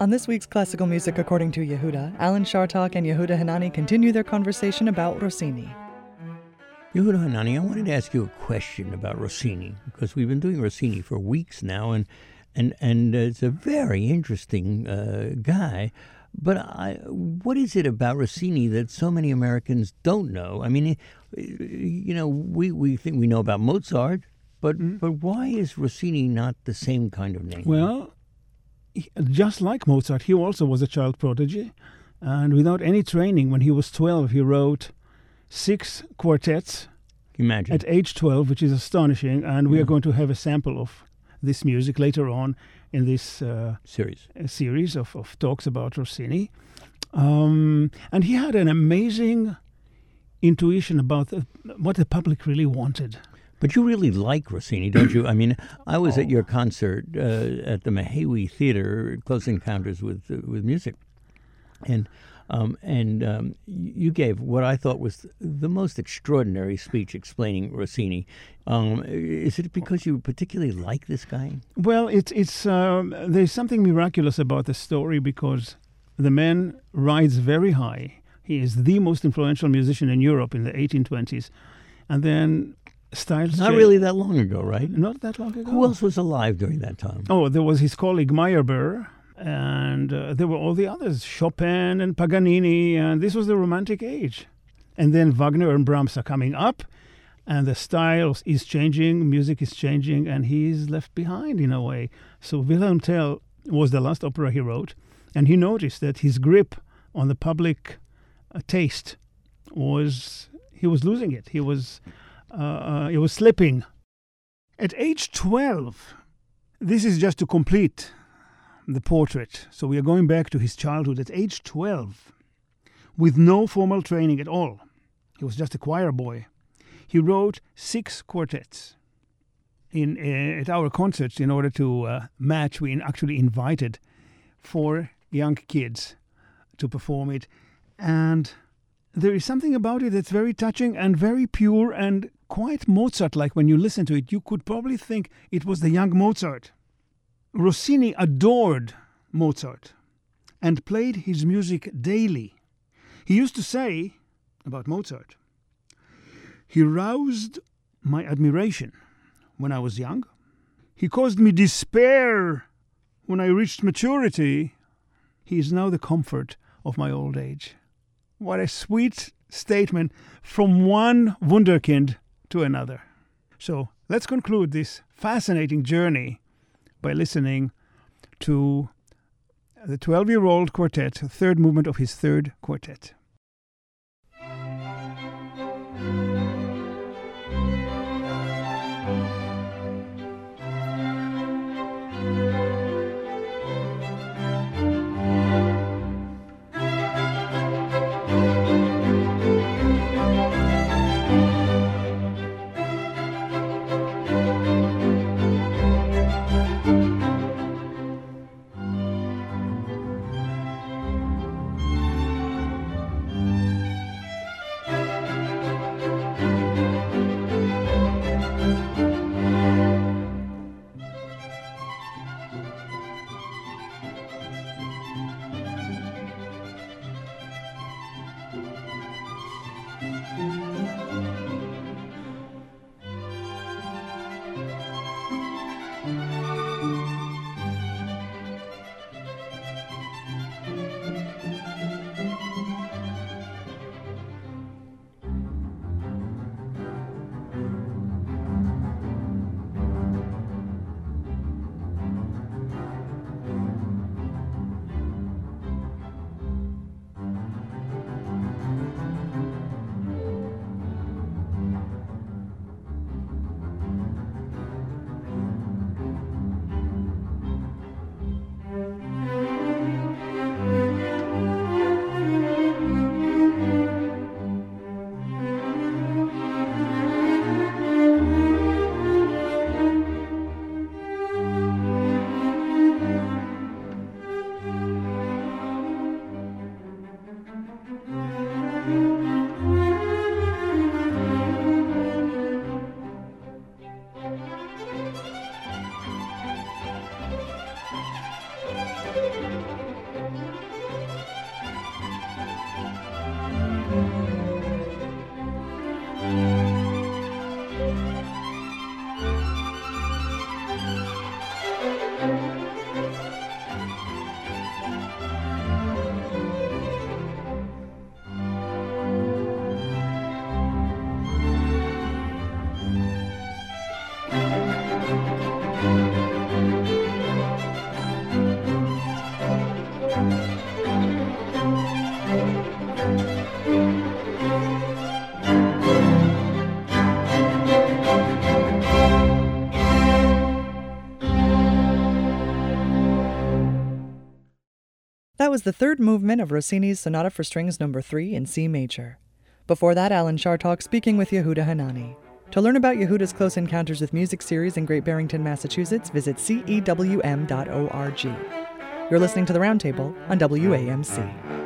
On this week's Classical Music According to Yehuda, Alan Shartok and Yehuda Hanani continue their conversation about Rossini. Yehuda Hanani, I wanted to ask you a question about Rossini, because we've been doing Rossini for weeks now, and it's a very interesting guy. But what is it about Rossini that so many Americans don't know? I mean, we think we know about Mozart, but why is Rossini not the same kind of name? Well, just like Mozart, he also was a child prodigy. And without any training, when he was 12, he wrote 6 quartets. Imagine. At age 12, which is astonishing. And we are going to have a sample of this music later on in this series of talks about Rossini. And he had an amazing intuition about what the public really wanted. But you really like Rossini, don't you? I mean, I was at your concert at the Mehewi Theater, Close Encounters with Music, and you gave what I thought was the most extraordinary speech explaining Rossini. Is it because you particularly like this guy? Well, it's there's something miraculous about the story because the man rides very high. He is the most influential musician in Europe in the 1820s, and then styles not really that long ago, right? Not that long ago. Who else was alive during that time? Oh, there was his colleague Meyerbeer, and there were all the others, Chopin and Paganini, and this was the Romantic Age. And then Wagner and Brahms are coming up, and the style is changing, music is changing, and he's left behind in a way. So Wilhelm Tell was the last opera he wrote, and he noticed that his grip on the public taste he was losing it. He was slipping. At age 12, this is just to complete the portrait. So we are going back to his childhood. At age 12, with no formal training at all, he was just a choir boy. He wrote 6 quartets. At our concerts, in order to match, we actually invited 4 young kids to perform it. And there is something about it that's very touching and very pure and quite Mozart-like. When you listen to it, you could probably think it was the young Mozart. Rossini adored Mozart and played his music daily. He used to say about Mozart, "He roused my admiration when I was young. He caused me despair when I reached maturity. He is now the comfort of my old age." What a sweet statement from one wunderkind to another. So let's conclude this fascinating journey by listening to the 12-year-old quartet, the 3rd movement of his 3rd quartet. was the third movement of Rossini's Sonata for Strings No. 3 in C major. Before that, Alan Chartock speaking with Yehuda Hanani. To learn about Yehuda's Close Encounters with Music series in Great Barrington, Massachusetts, visit cewm.org. You're listening to The Roundtable on WAMC.